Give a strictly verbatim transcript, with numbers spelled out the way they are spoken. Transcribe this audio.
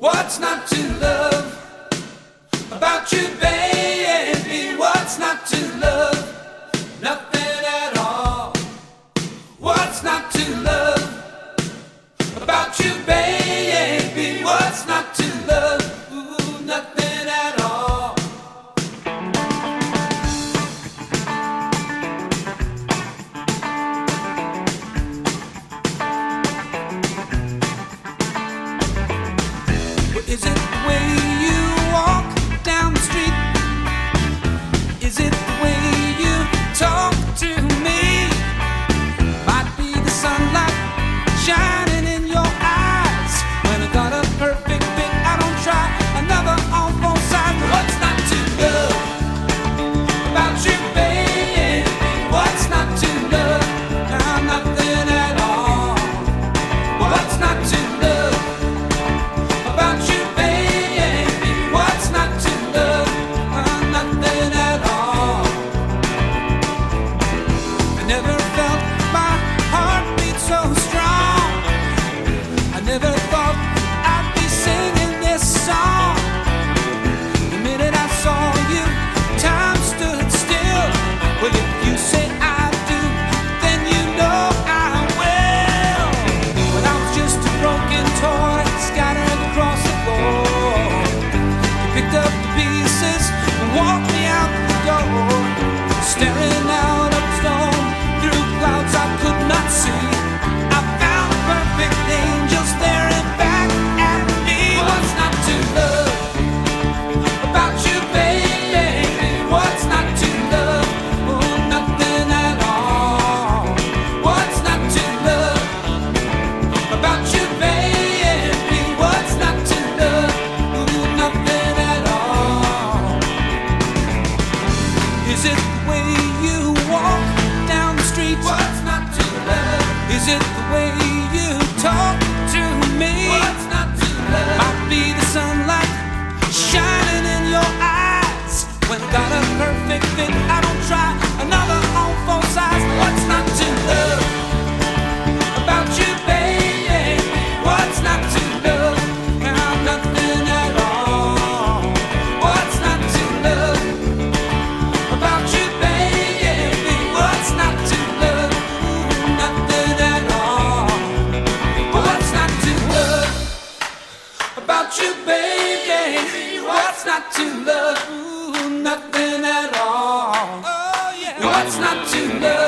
What's not to love about you, baby? What's not to love? Nothing at all. What's not to love about you, baby? What's not to love? Ooh, nothing at all. Is it the way you walk down the street? Is it the way you talk to me? Might be the sunlight shining in your eyes. When I got a perfect fit, I don't try another on both sides. What's not to love about you, baby? What's not to love? Nah, nothing at all. What's not to love about you, baby? What's not to love? Uh, nothing at all. I never felt my heart beat so strong. I never thought I'd be singing this song. The minute I saw you, time stood still. Well, if you say I do, then you know I will. When I was just a broken toy scattered across the floor, you picked up the pieces and walked me out the door. Staring out of the storm through clouds I could not see, I found a perfect angel staring back at me. What's not to love about you, baby? What's not to love? Oh, nothing at all. What's not to love about you, baby? What's not to love? Ooh, nothing at all. Is it the way you walk down the street? What's not to love? Is it the way you talk to me? What's not to love? Might be the sunlight shining in your eyes. When I got a perfect fit, I don't try another on both sides. What's not to love about you, baby? What's not to love? Now nothing at all. What's not to love about you, baby? What's not to love? Ooh, nothing at all. What's not to love about you, baby? What's not to love? Ooh, nothing at all. What's not to love?